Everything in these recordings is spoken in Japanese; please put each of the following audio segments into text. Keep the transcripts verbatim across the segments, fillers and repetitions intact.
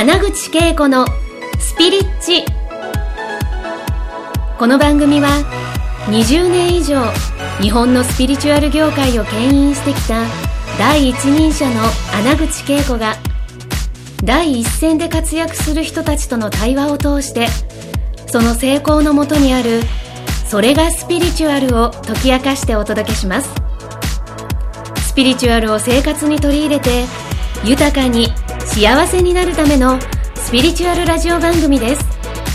穴口恵子のスピリッチ。この番組はにじゅうねん以上日本のスピリチュアル業界を牽引してきた第一人者の穴口恵子が第一線で活躍する人たちとの対話を通して、その成功のもとにあるそれがスピリチュアルを解き明かしてお届けします。スピリチュアルを生活に取り入れて豊かに幸せになるためのスピリチュアルラジオ番組です。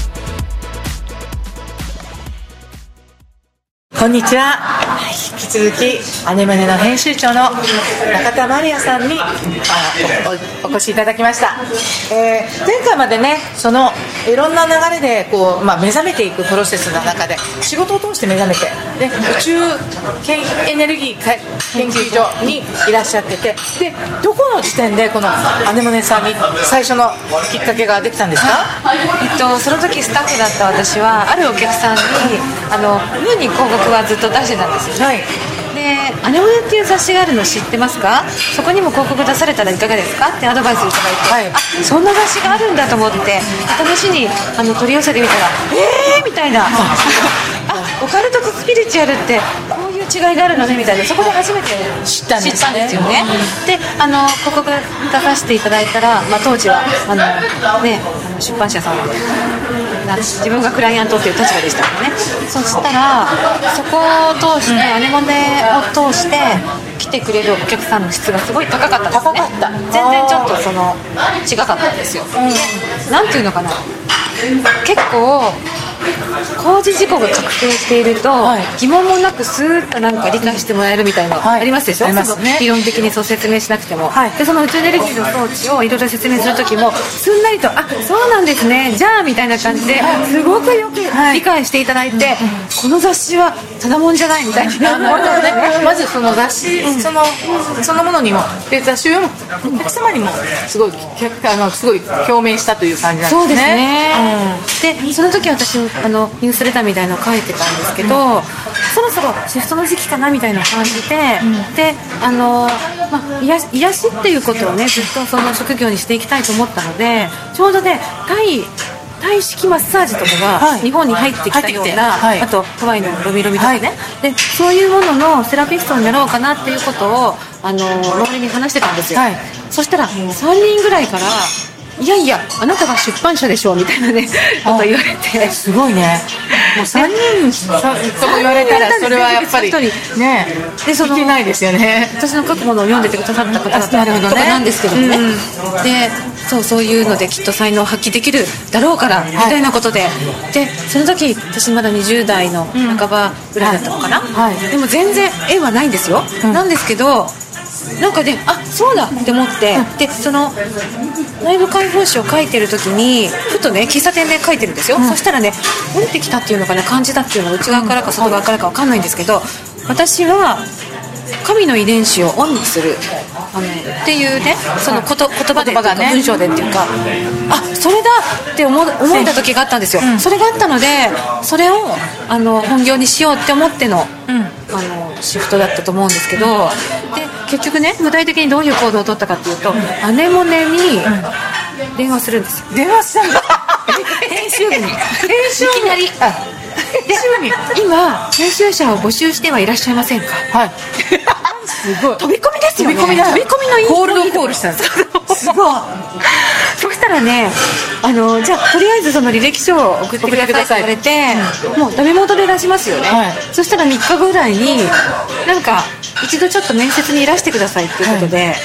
こんにちは。引き続きアネムネの編集長の中田まりやさんにお, お, お越しいただきました。えー、前回までね、そのいろんな流れでこう、まあ、目覚めていくプロセスの中で仕事を通して目覚めて、で宇宙エネルギー研究所にいらっしゃってて、でどこの時点でこのアネムネさんに最初のきっかけができたんですか？ えっと、その時スタッフだった私はあるお客さんにあのムーに広告はずっと出してたんですよ。はい。で、アネモネっていう雑誌があるの知ってますか？そこにも広告出されたらいかがですかってアドバイスいただいて、はい、あ、そんな雑誌があるんだと思って試しにあの取り寄せてみたら、えーみたいなあ、オカルトとスピリチュアルってこういう違いがあるのねみたいな、そこで初めて知ったんですね。知ったんですよね。で、あの広告出させていただいたら、まあ、当時はあの、ね、あの出版社さんで自分がクライアントっていう立場でしたからね。そしたらそこを通して、うん、アネモネを通して来てくれるお客さんの質がすごい高かったんですね。 高かった。 全然ちょっとその違かったんですよ。うん、なんていうのかな、結構工事事故が確定していると、はい、疑問もなくスーッとなんか理解してもらえるみたいなのありますでしょ、はい、ありますね。理論的にそう説明しなくても、はい、でその宇宙エネルギーの装置をいろいろ説明する時もすんなりと、あ、そうなんですね、じゃあみたいな感じですごくよく理解していただいて、はい、この雑誌はただもんじゃないみたいな、 ね、まずその雑誌、うん、そのそのものにもで雑誌をお客様にもすごいあのすごい共鳴したという感じなんですね。 そうですね、うん、でその時私あのニュースレターみたいなのを書いてたんですけど、うん、そろそろシフトの時期かなみたいな感じで、うん、であの、まあ、癒し、癒しっていうことをねずっとその職業にしていきたいと思ったので、ちょうどね体体式マッサージとかが日本に入ってきたような、はい、あとハワイのロミロミとかね、はい、でそういうもののセラピストになろうかなっていうことをあの周りに話してたんですよ。はい、そしたらさんにんぐらいから、いやいやあなたが出版社でしょみたいなねこと言われて、 すごいね。もうさんにんそう言われたらそれはやっぱりね、でそのいけないですよね。 私の書くものを読んでてくださった方だったとかなんですけどもね、うん、でそうそういうのできっと才能を発揮できるだろうから、はい、みたいなことで、でその時私まだにじゅう代の半ばぐらいだったのかな、うんはい、でも全然絵はないんですよ、うん、なんですけどなんかね、あ、そうだって思って、うん、でその内部解放誌を書いてる時にふとね喫茶店で書いてるんですよ、うん、そしたらね降りてきたっていうのかな、感じたっていうのは内側からか外側からか分かんないんですけど、私は神の遺伝子をオンにするあのっていうね、そのこと言葉でとか文章でっていうか、あ、それだって思思えた時があったんですよ、うん、それがあったのでそれをあの本業にしようって思っての、うん、あのシフトだったと思うんですけど、で結局ね具体的にどういう行動を取ったかっていうと、アネモネに電話するんですよ。 電話したんだ編集部に編集部いきなりで今編集者を募集してはいらっしゃいませんか。はいすごい飛び込みですよね。飛び込みだ。飛び込みのいいコールドコールしたんですすごいそしたらね、あのじゃあとりあえずその履歴書を送ってくださいって言われて、うん、もうダメ元で出しますよね、はい、そしたらみっかごぐらいになんか一度ちょっと面接にいらしてくださいっていうことで、はい、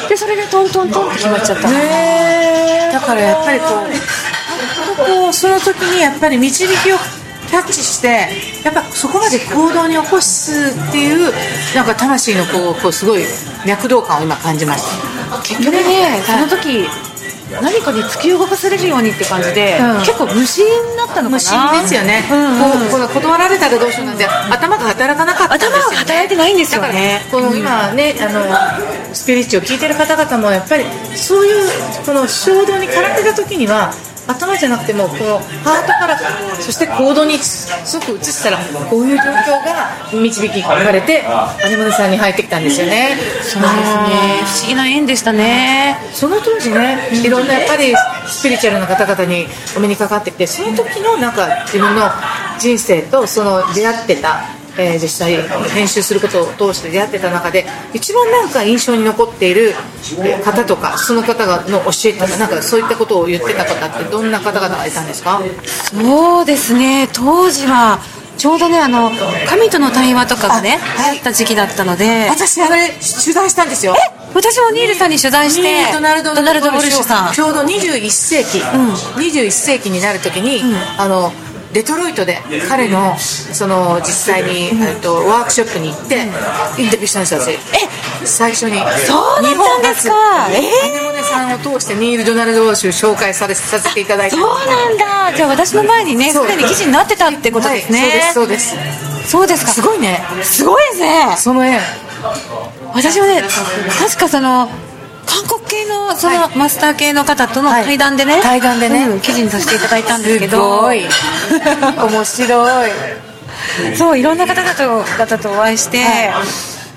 でそれでトントントンって決まっちゃった。 へー、だからやっぱりこうこうその時にやっぱり導きをキャッチしてやっぱそこまで行動に起こすっていうなんか魂のこう、こうすごい脈動感を今感じました。 結局ね、その時何かに突き動かされるようにって感じで、うん、結構無心だったのかな。 無心ですよね、うんうん、こうこう断られたらどうしようなんて頭が働かなかったんですよね。 頭が働いてないんですよね。 この今ね、あのスピリッチを聞いてる方々もやっぱりそういうこの衝動に駆られた時には頭じゃなくてもこのハートからそして行動にすごく移したらこういう状況が導きかれてアネモネさんに入ってきたんですよね。 そうですね、不思議な縁でしたね。 その当時ね、いろんなやっぱりスピリチュアルな方々にお目にかかってきて、その時のなんか自分の人生とその出会ってた、えー、実際編集することを通して出会ってた中で一番なんか印象に残っている方とか、その方がの教えたなんかそういったことを言ってた方ってどんな方々がいたんですか？ そうですね、当時はちょうどね、あの神との対話とかがね流行った時期だったので、 私あれ取材したんですよ。 え私もニールさんに取材してドナルド・ウォルシュさん、ちょうどにじゅういっせいき、うん、にじゅういっせいきになるときに、うん、あのデトロイトで彼のその実際に、うん、えっとワークショップに行ってインタビューしたんですよ。え最初にそうだったんですか。 えー、アネモネさんを通してニール・ドナルド・ウォルシュ紹介されさせていただいて、 そうなんだ。じゃあ私の前にねすでに記事になってたってことですね。 はい、そうですそうです。 そうですか。 すごいね。 すごいですね。 その絵私はね確かその韓国系のそのマスター系の方との対談でね、はい、 対談でね、 うん、記事にさせていただいたんですけど、 すごい面白いそういろんな方々と、方とお会いして、はい、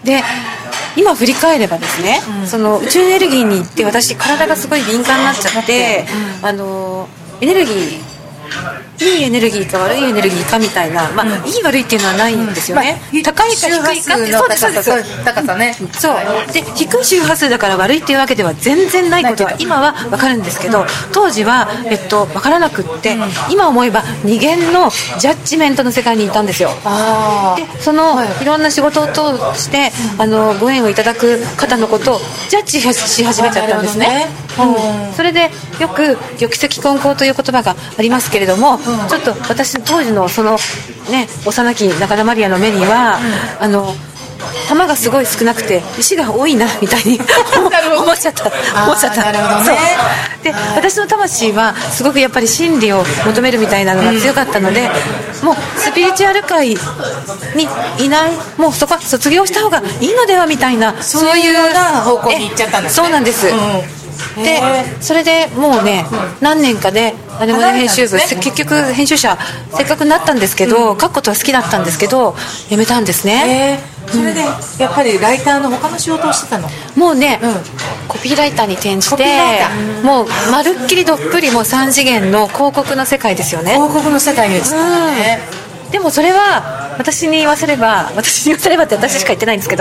で今振り返ればですね、うん、その宇宙エネルギーに行って私体がすごい敏感になっちゃって、うん、あのエネルギーいいエネルギーか悪いエネルギーかみたいな、まあ、うん、いい悪いっていうのはないんですよね、うんまあ、高いか低いかってそうですそうです高さね、 そうで低い周波数だから悪いっていうわけでは全然ないことは今は分かるんですけど、当時は、えっと、分からなくって、うん、今思えば二元のジャッジメントの世界にいたんですよ。あでその、はい、いろんな仕事を通して、うん、あのご縁をいただく方のことをジャッジし始めちゃったんですね、うん、それでよく玉石混交という言葉がありますけれども、うん、ちょっと私当時のそのね幼き中田マリアの目には、うん、あの玉がすごい少なくて石が多いなみたいに思っちゃった思っちゃった。 なるほどね。 で私の魂はすごくやっぱり真理を求めるみたいなのが強かったので、うん、もうスピリチュアル界にいない、もうそこは卒業した方がいいのではみたいな、 そういうような方向に行っちゃったんですね。 そうなんです、うんでそれでもうね、うん、何年かでアネモネ編集部、ね、結局編集者せっかくなったんですけど、うん、書くことは好きだったんですけど辞めたんですね、 えー、それでやっぱりライターの他の仕事をしてたの？ もうね、うん、コピーライターに転じてもうまるっきりどっぷりもうさん次元の広告の世界ですよね。 広告の世界に移ったんね、 うん、でもそれは私に言わせれば私に言わせればって私しか言ってないんですけど、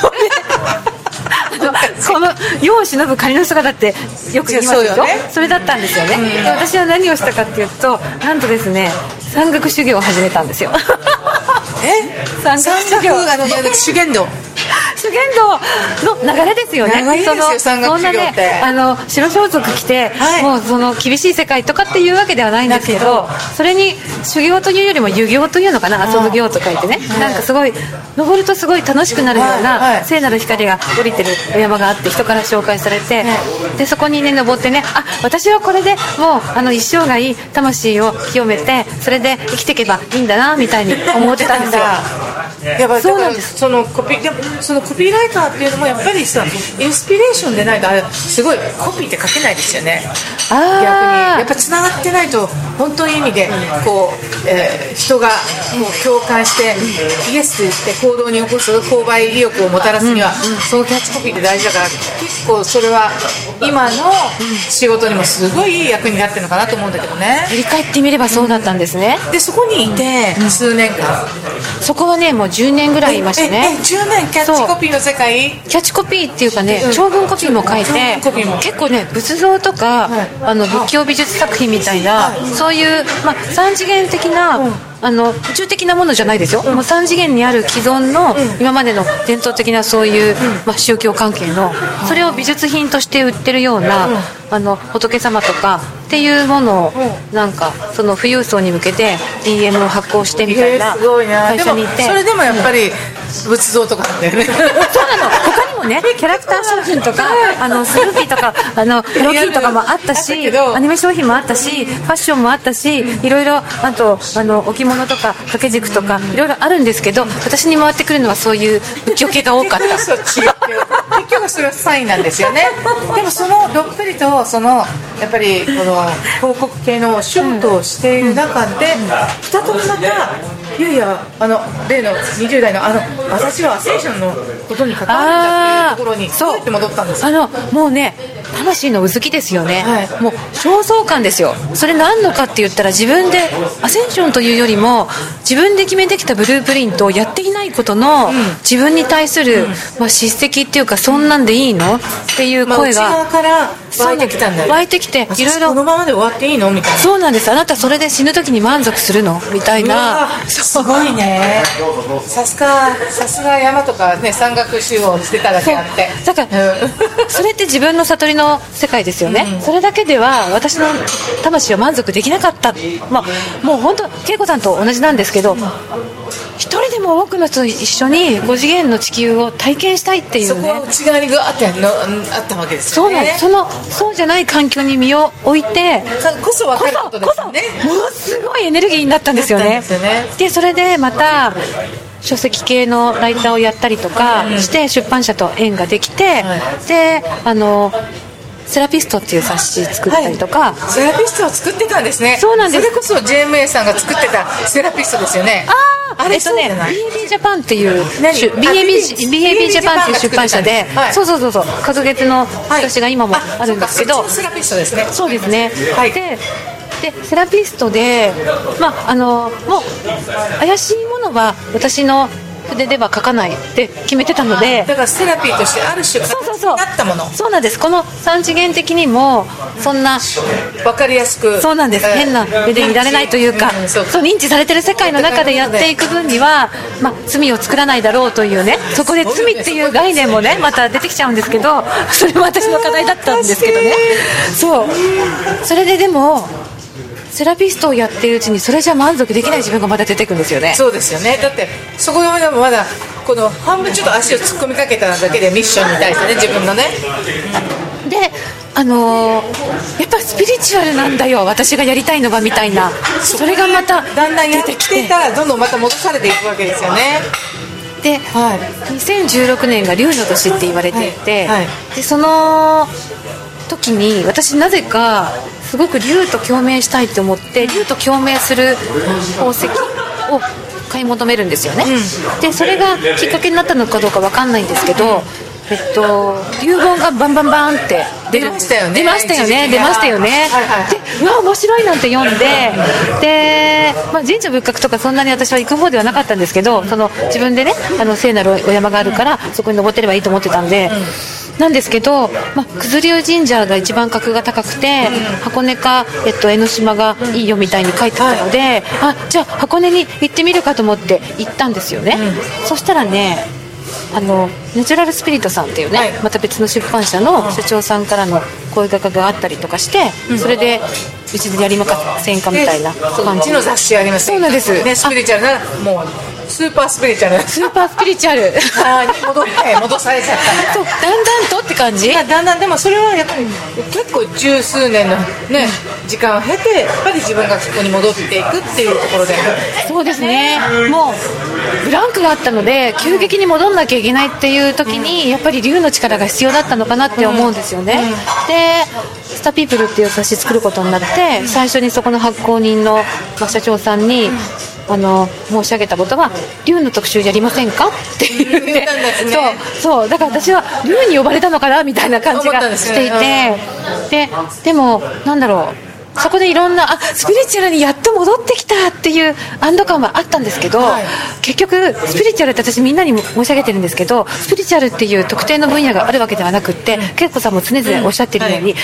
この世を忍ぶ仮の姿ってよく言いますでしょ。 そ, ね、それだったんですよね、うん、で私は何をしたかっていうと、なんとですね山岳修行を始めたんですよ。 え山岳修行あの修験道修験道の流れですよね。 流れですよ山岳修行って、 ね、あの白装束着て、はい、もうその厳しい世界とかっていうわけではないんですけど、それに修行というよりも遊行というのかな、遊ぶ行と書いてね、うん、なんかすごい登るとすごい楽しくなるような、はいはい、聖なる光が降りてるお山があって人から紹介されて、はい、でそこにね登ってね、あ私はこれでもうあの一生涯魂を清めてそれで生きていけばいいんだなみたいに思ってたんですよ。 やっぱそうなんです。そのコピーでもそのコピーライターっていうのもやっぱりさインスピレーションでないとあれすごいコピーって書けないですよね。 あ逆にやっぱつながってないと本当の意味でこう、えー、人がこう共感してイエスって行動に起こす購買意欲をもたらすには、うんうん、そのキャッチコピーって大事だから、結構それは今の仕事にもすごいいい役になってるのかなと思うんだけどね。 振り返ってみればそうだったんですね。 でそこにいて数年間、 そこはねもうじゅうねんぐらいいましたね。 ええじゅうねんキャッチコピーの世界。 キャッチコピーっていうかね、うん、長文コピーも書いて結構ね仏像とか、はい、あの仏教美術作品みたいな、はい、そういう、まあ、三次元的な、うん、あの宇宙的なものじゃないですよ、うん、もうさん次元にある既存の、うん、今までの伝統的なそういう、うんまあ、宗教関係のそれを美術品として売ってるような、うん、あの仏様とかっていうものを、うん、なんかその富裕層に向けて ディーエム を発行してみたいな会社にいて、 それでもやっぱり仏像とかなんだよね。 そうなの。他にもねキャラクター商品とかあのスヌーピーとかあのハローキーとかもあったし、アニメ商品もあったし、ファッションもあったし、いろいろあとあの置物とか掛け軸とかいろいろあるんですけど、私に回ってくるのはそういう仏教系が多かった。 仏教が好それはサインなんですよねでもそのどっぷりとそのやっぱりこの広告系のお仕事をしている中で、うんうん、再びまたいやいやあの例のにじゅう代のあの私はアセンションのことに関わるんだっていうところにどうやって戻ったんですか？ あのもうね魂のうずきですよね、はい、もう焦燥感ですよ。それ何のかって言ったら自分でアセンションというよりも自分で決めてきたブループリントをやっていないことの、うん、自分に対する、うんまあ、叱責っていうかそんなんでいいのっていう声が、 まあ、内側から湧いてきたんだよ。 湧いてきていろいろこのままで終わっていいのみたいな。 そうなんです。あなたそれで死ぬ時に満足するのみたいな。 すごいね。さすがさすが山とかね山岳修をしてただけあってだから、うん、それって自分の悟りの世界ですよね、うん、それだけでは私の魂は満足できなかった、まあ、もう本当恵子さんと同じなんですけど、一人でも多くの人と一緒にご次元の地球を体験したいっていうね。 そこは内側にガーってのあったわけですよね。 そうなんです。そのそうじゃない環境に身を置いてこそ分かることですよね。 ものすごいエネルギーになったんですよね。でそれでまた書籍系のライターをやったりとかして出版社と縁ができて、であのセラピストっていう雑誌作ったりとか、はい、 セラピストを作ってたんですね。 そうなんです。 それこそ ジェーエムエー さんが作ってたセラピストですよね。 ああ、あれとね ビーエービー ジャパンっていう ビーエービー ジャパンっていう出版社で、はい、そうそうそうそう隔月の私が今もあるんですけど、 はい、セラピストですね。 そうですね、はい、ででセラピストで、まあ、あのもう怪しいものは私の筆では書かないって決めてたので、 だからセラピーとしてある種形になったもの。 そうなんです。この三次元的にもそんな分かりやすくそうなんです、変な目で見られないというか、うん、そうそう認知されてる世界の中でやっていく分には、まあ、罪を作らないだろうというね、そこで罪っていう概念もねまた出てきちゃうんですけど、それも私の課題だったんですけどね。そうそれででもセラピストをやっているうちにそれじゃ満足できない自分がまだ出てくるんですよね。 そうですよね。だってそこでもまだこの半分ちょっと足を突っ込みかけただけでミッションに対してね、自分のね。 であのー、やっぱスピリチュアルなんだよ私がやりたいのはみたいな、それがまただんだんやってきてたらどんどんまた戻されていくわけですよね。 で、はい、にせんじゅうろくねんが龍の年って言われていて、はいはい、でその時に私なぜかすごく龍と共鳴したいと思って龍と共鳴する宝石を買い求めるんですよね、うん、でそれがきっかけになったのかどうか分かんないんですけど、えっと龍言がバンバンバンって出ましたよね出ましたよね出ましたよね、はいはい、でうわ面白いなんて読んでで、まあ、神社仏閣とかそんなに私は行く方ではなかったんですけど、その自分でねあの聖なるお山があるからそこに登ってればいいと思ってたんで、うんなんですけど、まあ、九頭龍神社が一番格が高くて、うん、箱根か、えっと、江ノ島がいいよみたいに書いてたので、はい、あじゃあ箱根に行ってみるかと思って行ったんですよね、うん、そしたらねあのネチュラルスピリットさんっていうね、はい、また別の出版社の社長さんからの声掛けがあったりとかして、うん、それでうちでやりませんかみたいな感じの雑誌ありますそうなんです、 ね、スピリチュアルなもうスーパースピリチュアルスーパースピリチュアルあ戻って戻されちゃったそうだんだんとって感じ。 だんだんでもそれはやっぱり結構十数年のね時間を経てやっぱり自分がそこに戻っていくっていうところでそうですね、もうブランクがあったので急激に戻んなきゃいけないっていう時にやっぱり龍の力が必要だったのかなって思うんですよね、うんうん、でスタピープルっていう雑誌作ることになって最初にそこの発行人の社長さんにあの申し上げたことは龍の特集やりませんかって言って、ね、そうそうだから私は龍に呼ばれたのかなみたいな感じがしていて、ねうん、で, でもなんだろうそこでいろんなあスピリチュアルにやっと戻ってきたっていう安堵感はあったんですけど、はい、結局スピリチュアルって私みんなに申し上げてるんですけどスピリチュアルっていう特定の分野があるわけではなくって恵子さんも常々おっしゃってるように、うんはい、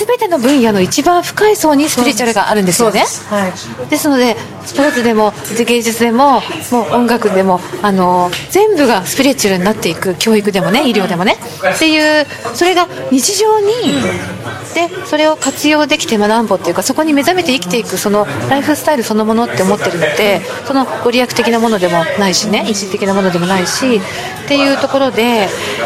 全ての分野の一番深い層にスピリチュアルがあるんですよね。です、はい、ですのでスポーツでも芸術でももう音楽でもあの全部がスピリチュアルになっていく教育でもね医療でもねっていうそれが日常にでそれを活用できて学ぶっていうかそこに目覚めて生きていくそのライフスタイルそのものって思ってるのでそのご利益的なものでもないしね一時的なものでもないしっていうところで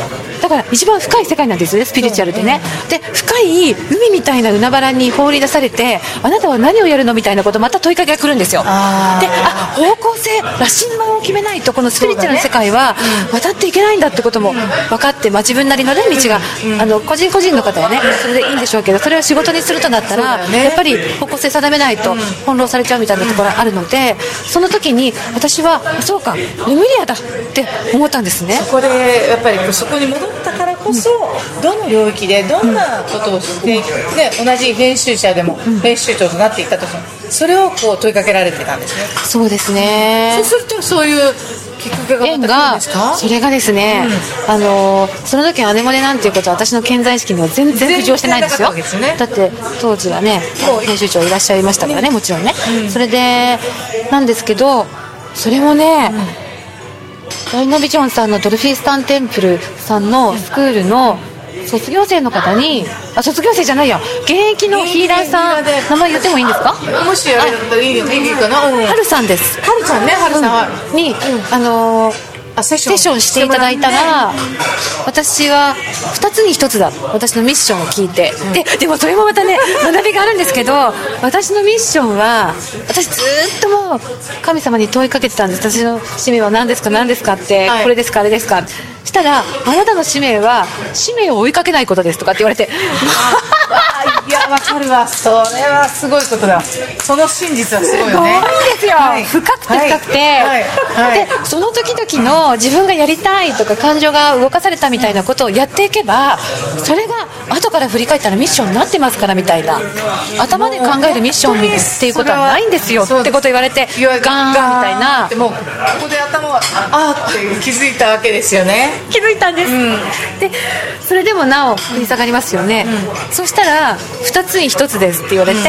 だから一番深い世界なんですよね、スピリチュアルってね。で深い海みたいな海原に放り出されて、あなたは何をやるのみたいなことまた問いかけが来るんですよ。で、あ、方向性、羅針盤を決めないとこのスピリチュアルの世界は渡っていけないんだってことも分かって、まあ、自分なりの、ね、道が、あの個人個人の方はねそれでいいんでしょうけど、それを仕事にするとなったら、ね、やっぱり方向性定めないと翻弄されちゃうみたいなところがあるので、その時に私はそうかレムリアだって思ったんですね。 そこでやっぱりそこに戻ったからこそ、うん、どの領域でどんなことをして、うんね、同じ編集者でも編集長となっていったときに、それをこう問いかけられてたんですね。 そうですね。 そうするとそういうきっかけがまた来るんですか？ それがですね、うん、あのその時アネモネなんていうことは私の健在意識には全然浮上してないんですよ。ですね、だって当時はね編集長いらっしゃいましたからね、もちろんね、うん、それでなんですけど、それもね、うん、ダイナビジョンさんのドルフィースタンテンプルさんのスクールの卒業生の方に、あ、卒業生じゃないや、現役のヒーラーさん、名前言ってもいいんですか？ もしあれだったらいいよ、いいかな。 はるさんです。 はるさんね、はるさんに、あのーあセッションしていただいたら、私はふたつにひとつだ、私のミッションを聞いて、うん、で, でもそれもまたね学びがあるんですけど、私のミッションは、私ずっともう神様に問いかけてたんです。私の使命は何ですか何ですかって、はい、これですかあれですか、したら、あなたの使命は使命を追いかけないことですとかって言われていや、わかるわ、それはすごいことだ。その真実はすごいよね。 すごいですよ、はい、深くて深くて、はいはいはい、でその時々の自分がやりたいとか感情が動かされたみたいなことをやっていけば、それが後から振り返ったらミッションになってますからみたいな、頭で考えるミッションっていうことはないんですよってこと言われて、ガーンみたいな、 でもここで頭はあーって気づいたわけですよね。 気づいたんです、うん、でそれでもなお振り下がりますよね、うん、そしたらふたつにひとつですって言われて、うん、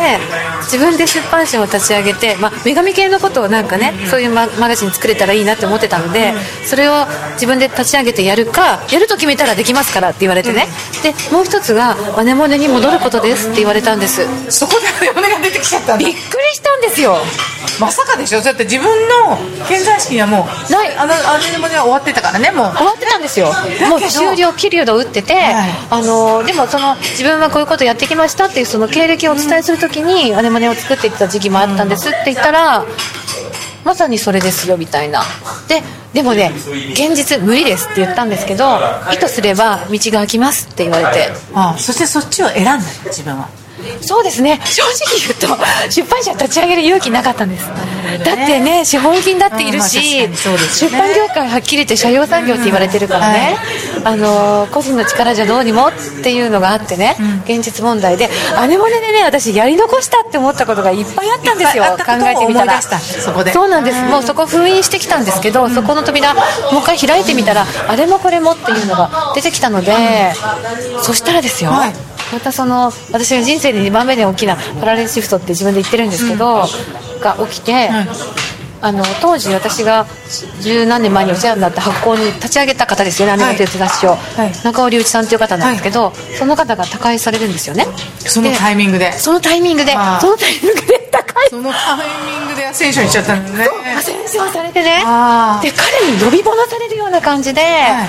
自分で出版社を立ち上げて、まあ、女神系のことをなんかね、うん、そういう マ, マガジン作れたらいいなって思ってたので、うん、それを自分で立ち上げてやるか、やると決めたらできますからって言われてね、うん、でもう一つがアネモネに戻ることですって言われたんです。 そこでアネモネが出てきちゃったんだ。 びっくりしたんですよ。 まさかでしょ。だって自分の健在意識にはもうない、あのアネモネは終わってたからね。もう終わってたんですよ。もう終了キリオドを打ってて、はい、あのでもその自分はこういうことをやってきましたっていうその経歴をお伝えするときに、うん、アネモネを作っていった時期もあったんですって言ったら、うん、まさにそれですよみたいな。ででもね、現実無理ですって言ったんですけど、意図すれば道が開きますって言われて、 ああ、そしてそっちを選んだ自分は。 そうですね、正直言うと出版社立ち上げる勇気なかったんです、ね、だってね、資本金だっているし、うん、まあね、出版業界はっきり言って社用産業って言われてるからね、うん、はい、あの個人の力じゃどうにもっていうのがあってね、うん、現実問題でアネモネでね、私やり残したって思ったことがいっぱいあったんですよ。考えてみたらそこでそうなんです、もうそこ封印してきたんですけど、そこの扉もう一回開いてみたら、あれもこれもっていうのが出てきたので、そしたらですよ、はい、またその私が人生でにばんめで大きなパラレルシフトって自分で言ってるんですけど、うん、が起きて、うん、あの当時私が十何年前にお世話になった発行に立ち上げた方ですよね、アネモネという雑誌を、はい、中尾隆一さんという方なんですけど、はい、その方が他界されるんですよね。 そのタイミングでそのタイミングでそのタイミングで他界そのタイミングでアセンションしちゃったんですね。 アセンションされてね、で彼に呼び戻されるような感じで、はい、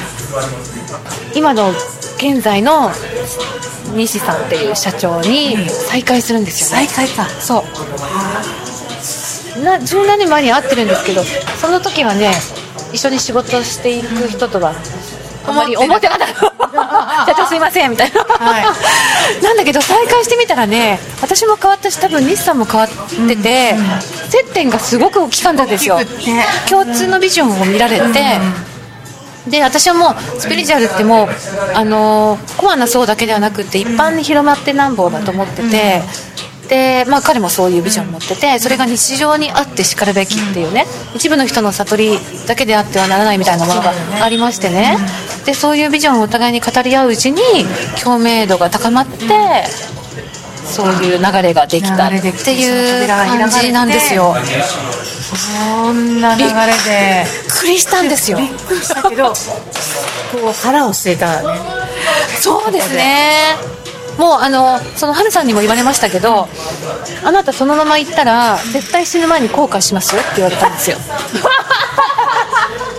今の現在の西さんっていう社長に再会するんですよね。 再会か。 そうなじゅうなんねんまえに会ってるんですけど、その時はね、一緒に仕事していく人とはあんまり思ってなかった社長すいませんみたいな、はい、なんだけど再会してみたらね、私も変わったし、多分西さんも変わってて、うんうん、接点がすごく大きかったんですよ。共通のビジョンを見られて、うんうん、で私はもうスピリチュアルってもう、あのー、コアな層だけではなくて一般に広まってなんぼだと思ってて、で、まあ、彼もそういうビジョンを持ってて、それが日常にあってしかるべきっていうね、一部の人の悟りだけであってはならないみたいなものがありましてね、でそういうビジョンをお互いに語り合ううちに共鳴度が高まって、そういう流れができたっていう感じなんですよ。 そんな流れでびっくりしたんですよ。 びっくりしたけどこう腹を据えたね。 そうですね、もうあのその春さんにも言われましたけど、あなたそのまま行ったら絶対死ぬ前に後悔しますよって言われたんですよ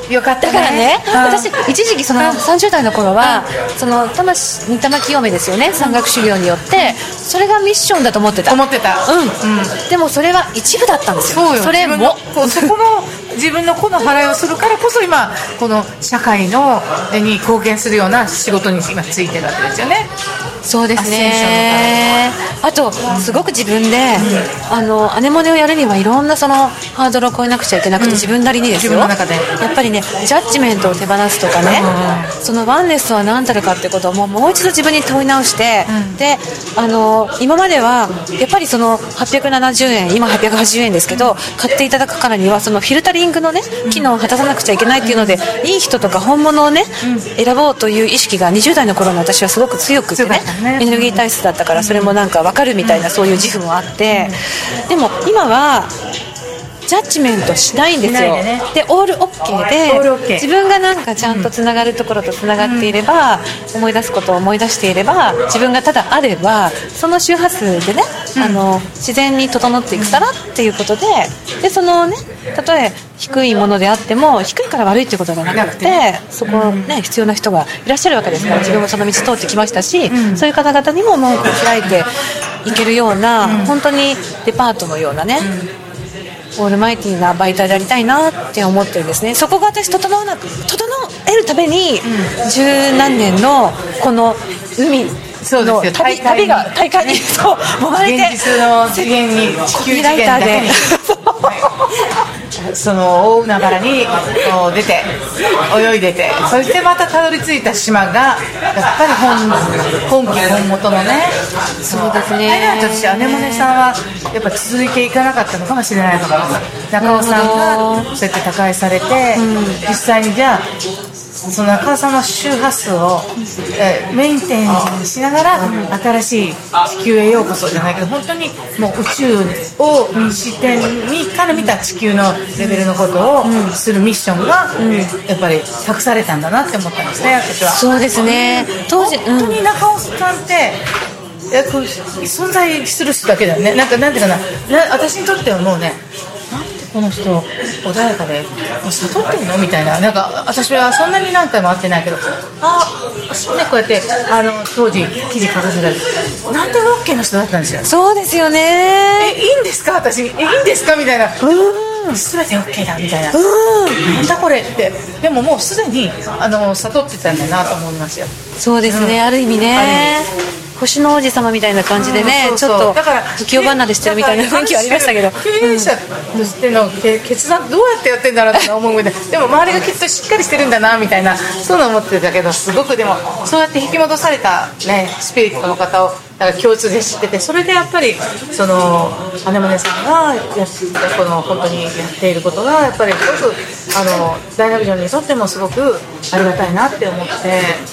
よかったね。 だからね、 うん、 私一時期そのさんじゅう代の頃は、うん、その魂御霊清めですよね、山岳修行によってそれがミッションだと思ってた思ってた、 うんうん、でもそれは一部だったんですよ。 そうよ、 それもそこの自分の子の払いをするからこそ今この社会のに貢献するような仕事に今ついてるわけですよね。 そうですね。あとすごく自分で、うん、あのアネモネをやるにはいろんなそのハードルを越えなくちゃいけなくて、うん、自分なりにですよ、自分の中でやっぱりねジャッジメントを手放すとかね、うん、そのワンネスとは何たるかってことをもう、もう一度自分に問い直して、うん、であの今まではやっぱりそのはっぴゃくななじゅうえん今はっぴゃくはちじゅうえんですけど、うん、買っていただくからにはそのフィルタリングのね機能を果たさなくちゃいけないっていうので、うん、いい人とか本物をね、うん、選ぼうという意識がにじゅう代の頃の私はすごく強くてね、エネルギー体質だったからそれもなんか分かるみたいな、そういう自負もあって、でも今はジャッジメントしないんですよ。で、ね、でオールオッケーで、 OK、 自分がなんかちゃんとつながるところとつながっていれば、うん、思い出すことを思い出していれば、自分がただあればその周波数でね、うん、あの自然に整っていくからっていうことで、でそのね、たとえ低いものであっても低いから悪いっていうことじゃなくて、そこね、必要な人がいらっしゃるわけですから、自分もその道通ってきましたし、うん、そういう方々にも門戸を開いていけるような、うん、本当にデパートのようなね、うん、オールマイティーな媒体でありたいなって思ってるんですね。そこが私整わなく整えるために十、うん、何年のこの海の旅, 旅が大会にそう揉まれて、 現実の次元に地球次元だけにその大海原に出て泳いでて、そしてまたたどり着いた島がやっぱり 本, 本家本元のね。 そうですね。 私アネモネさんはやっぱ続いていかなかったのかもしれないと思います。中尾さんがそうやって他界されて、うん、実際にじゃあその中尾さんの周波数を、えー、メインテーンしながら、うん、新しい地球へようこそじゃないけど、本当にもう宇宙を視点にから見た地球のレベルのことをするミッションが、うん、やっぱり託されたんだなって思ったんですね、私は。 そうですね。当時本当に中尾さんって存在する人だけだよね。なんかなんていうかな、私にとってはもうね、この人穏やかでもう悟ってんのみたいな、なんか私はそんなに何回も会ってないけど、あね、こうやってあの当時記事書かせたり何でも OK な人だったんですよ。 そうですよね。 えいいんですか私、えいいんですかみたいな、うん、全て OK だみたいな、うん、なんだこれって。でももうすでにあの悟ってたんだなと思いますよ。 そうですね、うん、ある意味ね、星の王子様みたいな感じでね、うん、そうそう、ちょっと浮世離れしてるみたいな雰囲気はありましたけど、 経営者としての決断どうやってやってんだろうって思うみたいなでも周りがきっとしっかりしてるんだなみたいな、そういうの思ってたけど、すごくでもそうやって引き戻された、ね、スピリットの方をなんか共通で知ってて、それでやっぱりそのアネモネさんがやってこの本当にやっていることがやっぱりすごくあの大学城にとってもすごくありがたいなって思って、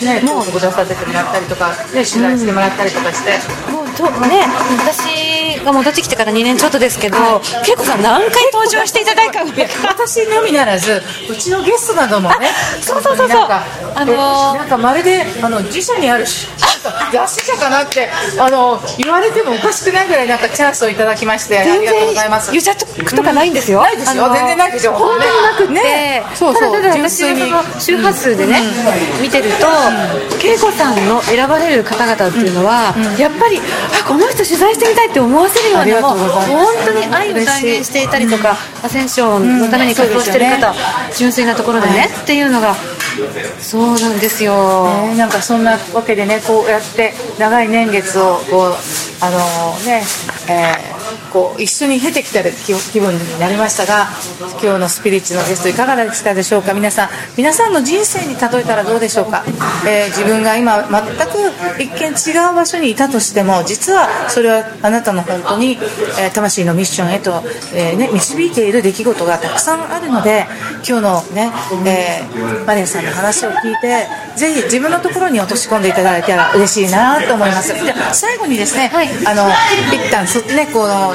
ね、もうご出させてもらったりとか、ね、取材してもらったりとかして、 うん、もうとね、私が戻ってきてからにねんちょっとですけど、恵子さん何回登場していただいたか私のみならずうちのゲストなどもね、 そうそうそうそう、 なんか、あのー、なんかまるであの自社にある雑誌社かなってあの言われてもおかしくないぐらいなんかチャンスをいただきましてありがとうございます。 癒着とかないんですよ、 うん、ないですよ、全然ないですよ、 本当になくって、ね、 そうそう、 ただただ私のその周波数でね、うん、見てると、うん、恵子さんの選ばれる方々っていうのは、うん、やっぱりあこの人取材してみたいって思わせるような、もう本当に愛を体現していたりとか、アセンションのために活動してる方、うんね、純粋なところでね、はい、っていうのがそうなんですよ、 ね、なんかそんなわけでね、こうやって長い年月をこうあのね、えー、こう一緒に経てきた気分になりましたが、今日のスピリッツのゲストいかがでしたでしょうか。皆さん皆さんの人生に例えたらどうでしょうか。えー、自分が今全く一見違う場所にいたとしても、実はそれはあなたの本当に、えー、魂のミッションへと、えーね、導いている出来事がたくさんあるので、今日のね、えー、マリアさんの話を聞いてぜひ自分のところに落とし込んでいただいたら嬉しいなと思います。じゃあ最後にですね、はい、あの一旦そ、ね、この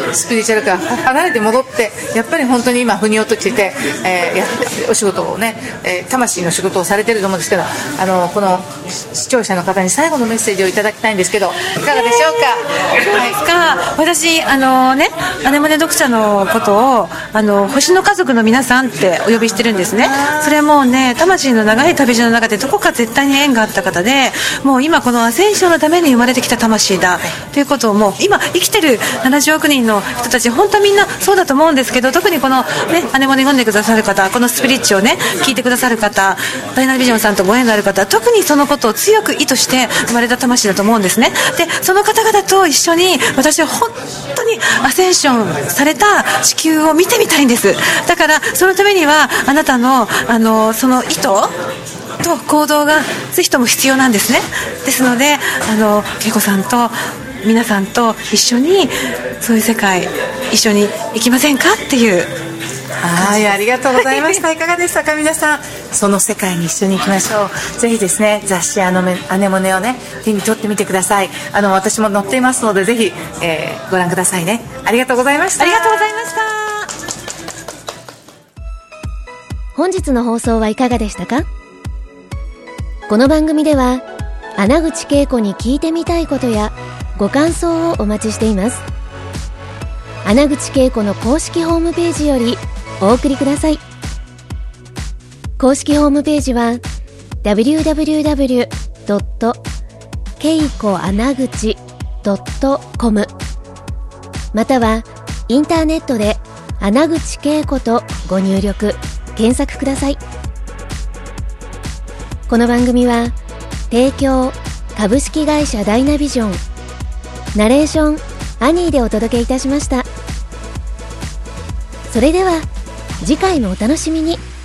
スピリチュアルから離れて戻ってやっぱり本当に今腑に落ちて、えー、やお仕事をね、えー、魂の仕事をされてると思うんですけど、あのこの視聴者の方に最後のメッセージをいただきたいんですけど、いかがでしょうか。 そうですか。私あのね、アネモネ読者のことをあの星の家族の皆さんってお呼びしてるんですね。それもね、魂の長い旅路の中でどこか絶対に縁があった方で、もう今このアセンションのために生まれてきた魂だということを、もう今生きてるななじゅうおく人の人たち本当みんなそうだと思うんですけど、特にこのね、アネモネ読んでくださる方、このスピリッチをね聞いてくださる方、ダイナビジョンさんとご縁がある方、特にそのことを強く意図して生まれた魂だと思うんですね。でその方々と一緒に私は本当にアセンションされた地球を見てみたいんです。だからそのためにはあなたのあのその意図と行動がぜひとも必要なんですね。ですのであの恵子さんと皆さんと一緒にそういう世界一緒に行きませんかっていう。 はい、ありがとうございましたいかがでしたか皆さん。その世界に一緒に行きましょう。ぜひですね、雑誌アネモネをね手に取ってみてください。あの私も載っていますのでぜひ、えー、ご覧くださいね。ありがとうございました。 ありがとうございました。 本日の放送はいかがでしたか。この番組では穴口恵子に聞いてみたいことやご感想をお待ちしています。穴口恵子の公式ホームページよりお送りください。公式ホームページは ダブリューダブリューダブリュードットケイコアナグチドットコム またはインターネットで穴口恵子とご入力検索ください。この番組は提供株式会社ダイナビジョン、ナレーションアニーでお届けいたしました。それでは次回もお楽しみに。